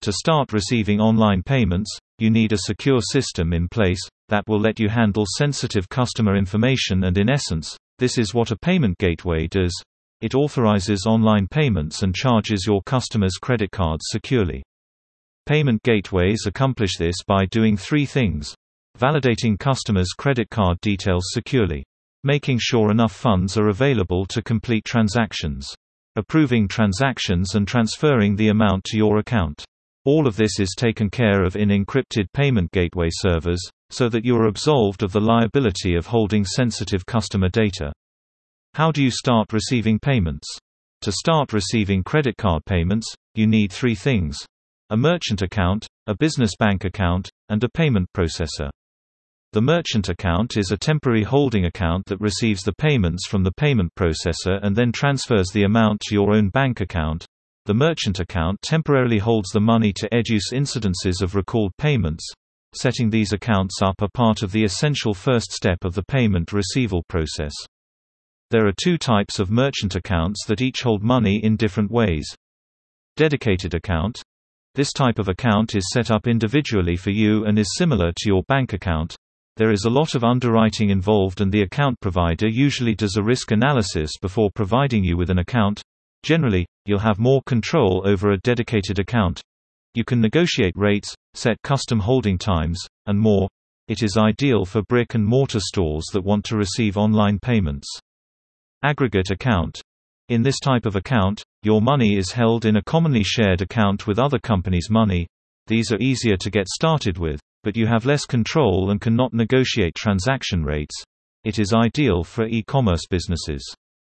To start receiving online payments, you need a secure system in place that will let you handle sensitive customer information, and in essence, this is what a payment gateway does. It authorizes online payments and charges your customers' credit cards securely. Payment gateways accomplish this by doing three things: validating customers' credit card details securely, making sure enough funds are available to complete transactions, approving transactions and transferring the amount to your account. All of this is taken care of in encrypted payment gateway servers, so that you are absolved of the liability of holding sensitive customer data. How do you start receiving payments? To start receiving credit card payments, you need three things: a merchant account, a business bank account, and a payment processor. The merchant account is a temporary holding account that receives the payments from the payment processor and then transfers the amount to your own bank account. The merchant account temporarily holds the money to reduce incidences of recalled payments. Setting these accounts up are part of the essential first step of the payment receival process. There are two types of merchant accounts that each hold money in different ways. Dedicated account. This type of account is set up individually for you and is similar to your bank account. There is a lot of underwriting involved, and the account provider usually does a risk analysis before providing you with an account. Generally, you'll have more control over a dedicated account. You can negotiate rates, set custom holding times, and more. It is ideal for brick-and-mortar stores that want to receive online payments. Aggregate account. In this type of account, your money is held in a commonly shared account with other companies' money. These are easier to get started with, but you have less control and cannot negotiate transaction rates. It is ideal for e-commerce businesses.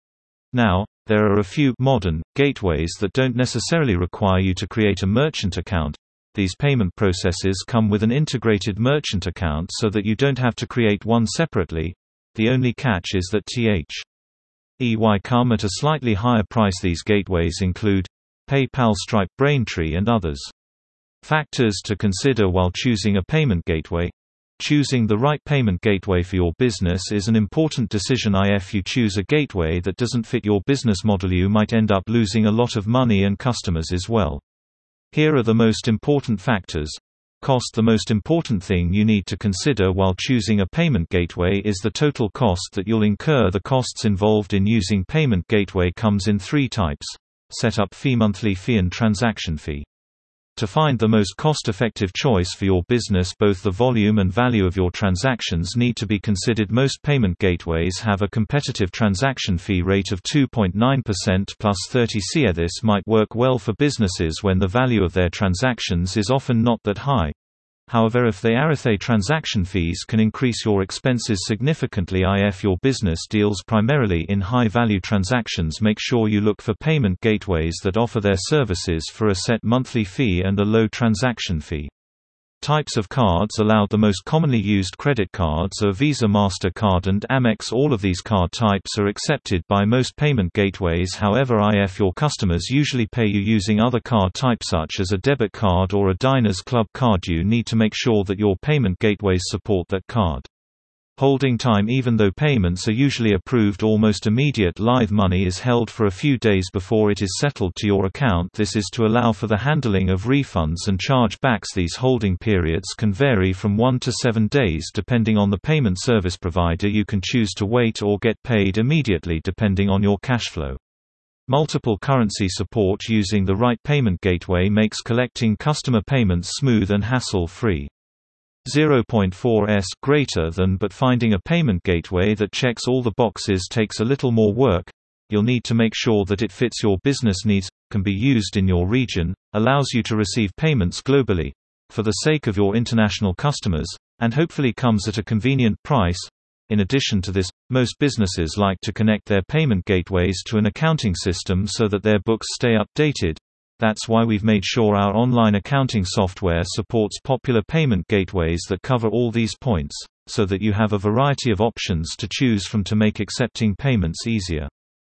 Now, there are a few modern gateways that don't necessarily require you to create a merchant account. These payment processes come with an integrated merchant account so that you don't have to create one separately. The only catch is that THEY come at a slightly higher price. These gateways include PayPal, Stripe, Braintree, and others. Factors to consider while choosing a payment gateway. Choosing the right payment gateway for your business is an important decision. If you choose a gateway that doesn't fit your business model, you might end up losing a lot of money and customers as well. Here are the most important factors. Cost. The most important thing you need to consider while choosing a payment gateway is the total cost that you'll incur. The costs involved in using payment gateway comes in three types: setup fee, monthly fee, and transaction fee. To find the most cost-effective choice for your business, both the volume and value of your transactions need to be considered. Most payment gateways have a competitive transaction fee rate of 2.9% plus 30 CA. This might work well for businesses when the value of their transactions is often not that high. However, if the RFA transaction fees can increase your expenses significantly. If your business deals primarily in high-value transactions, make sure you look for payment gateways that offer their services for a set monthly fee and a low transaction fee. Types of cards allowed. The most commonly used credit cards are Visa, MasterCard, and Amex. All of these card types are accepted by most payment gateways. However, if your customers usually pay you using other card types such as a debit card or a Diners Club card, you need to make sure that your payment gateways support that card. Holding time. Even though payments are usually approved almost immediate, live money is held for a few days before it is settled to your account. This is to allow for the handling of refunds and chargebacks. These holding periods can vary from 1 to 7 days depending on the payment service provider. You can choose to wait or get paid immediately depending on your cash flow. Multiple currency support. Using the right payment gateway makes collecting customer payments smooth and hassle-free. 0.4s greater than, but finding a payment gateway that checks all the boxes takes a little more work. You'll need to make sure that it fits your business needs, can be used in your region, allows you to receive payments globally, for the sake of your international customers, and hopefully comes at a convenient price. In addition to this, most businesses like to connect their payment gateways to an accounting system so that their books stay updated. That's why we've made sure our online accounting software supports popular payment gateways that cover all these points, so that you have a variety of options to choose from to make accepting payments easier.